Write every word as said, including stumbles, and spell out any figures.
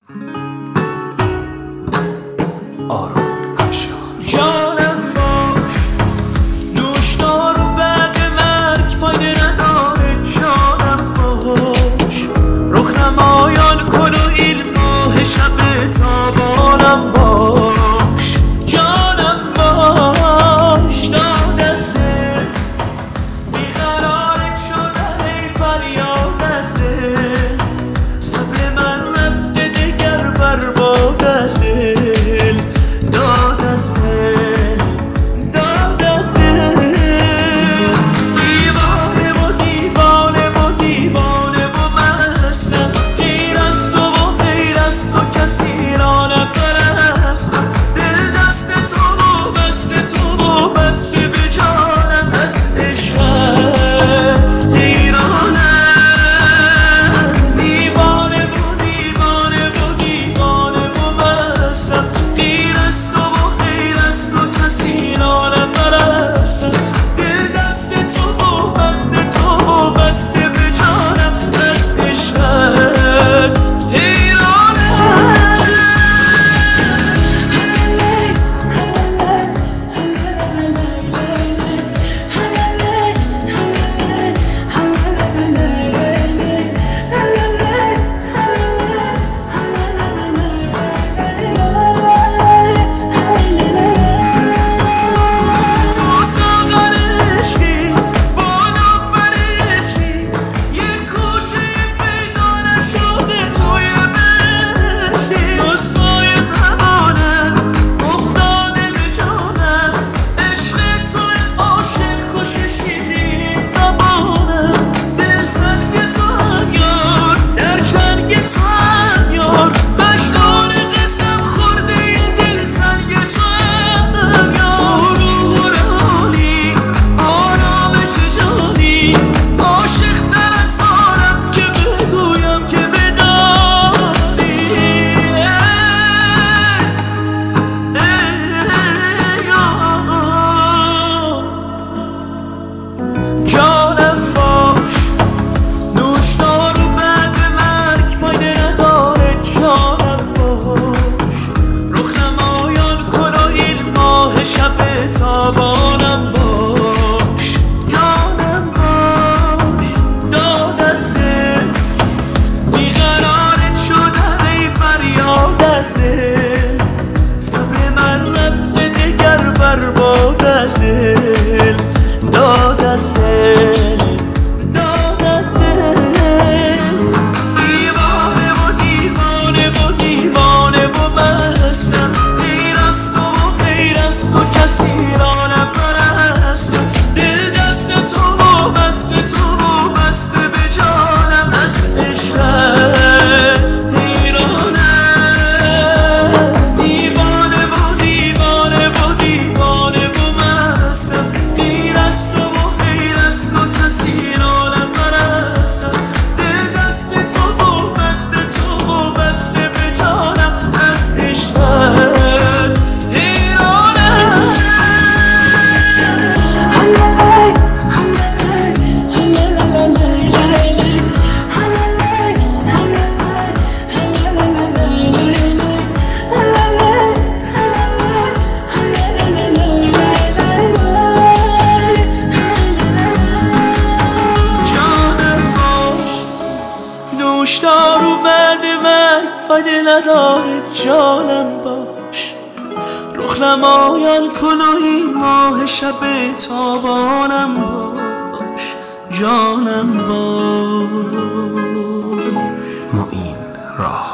آرون افشار. جانم باش نوشدار و بعد مرگ فایده نداره. جانم باش رخ نمایان کن و این ماه شب تابانم باش. جانم باش داد از دل بیقرارت شدن ای فریاد از دل. صبر من رفته دگر برباد از دل. داد از دل داد از دل. دیوانه و دیوانه و دیوانه و مستم. غیر از تو و غیر از تو کسی را نپرستم. دل دست تو و بست تو و بست به جانم. از عشقت حیرانم. دیوانه و دیوانه و دیوانه و مستم. غیر از تو و غیر از تو کسی را نپرستم. دل دست تو و بست تو و بست به جانم. از عشقت حیرانم. تو ساغر عشقی بالا پر عشقی. یه کوچه پیدا نشده توی بهشتی. رسوای زبانم افتاده به جانم. عشق توی عاشق خوش شیرین زبانم. دل تنگ تو هم یار در جنگ تو هم یار. مجنون قسم خورده یه دل تنگ تو هم یار. روح و روحانی آرامش جانی. عاشق تر از آنم که بگویم که بدانی. جانم باش نوشدار و بعد مرگ فایده نداره. جانم باش رخ نمایان کن و این ماه شب تابانم باش. جانم باش داد از دل بیقرارت شدن ای فریاد از دل. صبر من رفته دگر برباد از دل. داد از دل داد از دل. دیوانه و دیوانه و دیوانه و مستم. غیر از تو و غیر از تو کسی را نپرستم. دل دست تو و بست تو و بست به جانم. از عشقت حیرانم. دیوانه و دیوانه و دیوانه و مستم. غیر از تو و غیر از تو کسی را نپرستم. دل دست تو و بست تو و بست به جانم. از عشقت حیرانم. جانم باش نوشدار و بعد مرگ فایده نداره. جانم باش رخ نمایان کن و این ماه شب تابانم باش. جانم باش. معین راه.